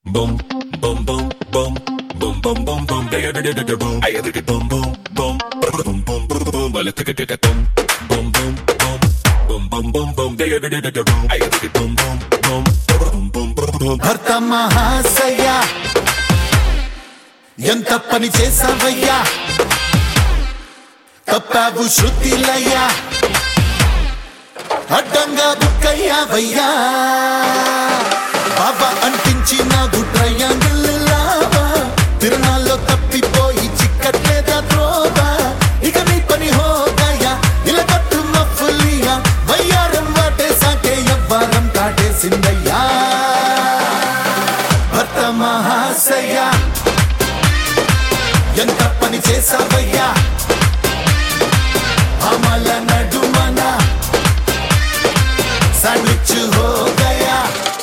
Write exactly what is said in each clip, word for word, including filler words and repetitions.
Boom, boom, boom, boom, boom, boom, boom, boom, digga digga digga boom. I digga boom, boom, boom, boom, boom, boom, boom. Well, digga digga boom, boom, boom, boom, boom, boom, boom, boom, digga digga digga boom. I digga boom, boom, boom, boom, boom, boom, boom. భర్త మహాశయ ఎంత పని చేసావయ్యా, తప్పావు శృతిలయ అడ్డంగా బుక్కయ్యావయ్యా. బాబా అంటించిన triangle lava, తిరణాల్లో తప్పిపోయి చిక్కట్లేదా త్రోవా. ఇక నీ పని హోగయా ఇలా కట్టు మఫ్లియా, వయ్యారం వాటేసాకే ఎవ్వారం కాటేసిందయ్యా. భర్త మహాశయ ఎంత పని చేసావయ్యా, అమల నడుమన శాండ్విచ్ హో గయా.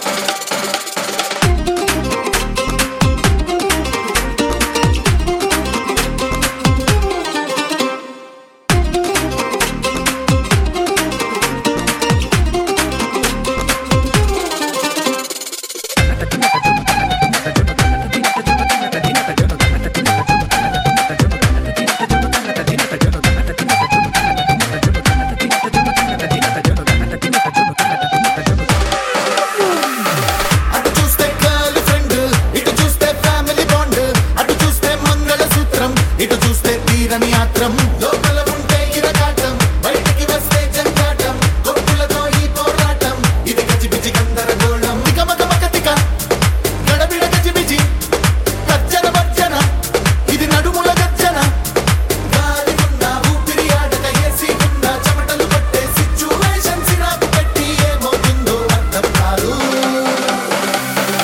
ఇటు చూస్తే తీరని ఆత్రం, లోపల ఉంటే ఇరగాటం, బయటికి వస్తే జంగాటం, కొప్పులతో ఈ పోరాటం, ఇది గజిబిజి గందరగోళం. ఇక మగ మగతిక గడబిడ గజిబిజి గర్జన భర్జన, ఇది నడుముల గర్జన. గాలి ఉన్న ఊపిరి ఆడక ఏసీ ఉన్న చెమటలు పట్టే సిచ్యువేషన్ సిరాకు పెట్టి ఏమవుతుందో అర్థం కాదు.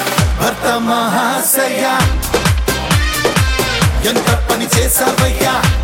భర్త మహాశయ ఎంత పని చేసావయ్యా,